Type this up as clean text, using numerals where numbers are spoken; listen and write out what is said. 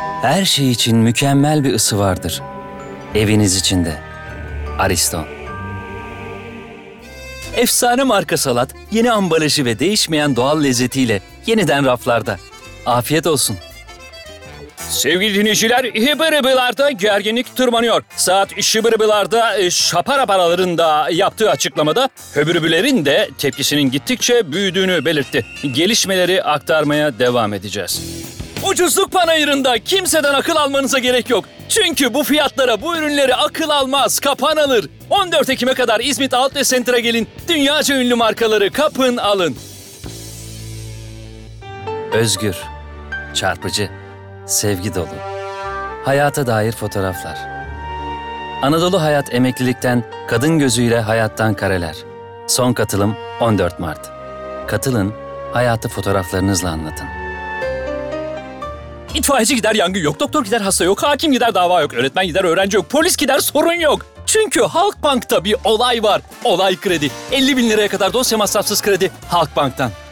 Her şey için mükemmel bir ısı vardır. Eviniz içinde. Ariston. Efsane marka salat, yeni ambalajı ve değişmeyen doğal lezzetiyle yeniden raflarda. Afiyet olsun. Sevgili dinleyiciler, Hıbırıbılar'da gerginlik tırmanıyor. Saat Şıbırıbılar'da şapara paralarında yaptığı açıklamada Hıbırıbıların de tepkisinin gittikçe büyüdüğünü belirtti. Gelişmeleri aktarmaya devam edeceğiz. Ucuzluk panayırında kimseden akıl almanıza gerek yok. Çünkü bu fiyatlara bu ürünleri akıl almaz, kapan alır. 14 Ekim'e kadar İzmit Outlet Center'a gelin. Dünyaca ünlü markaları kapın alın. Özgür, çarpıcı, sevgi dolu. Hayata dair fotoğraflar. Anadolu Hayat emeklilikten, kadın gözüyle hayattan kareler. Son katılım 14 Mart. Katılın, hayatı fotoğraflarınızla anlatın. İtfaiyeci gider yangın yok, doktor gider hasta yok, hakim gider dava yok, öğretmen gider öğrenci yok, polis gider sorun yok. Çünkü Halkbank'ta bir olay var. Olay kredi. 50 bin liraya kadar dosya masrafsız kredi Halkbank'tan.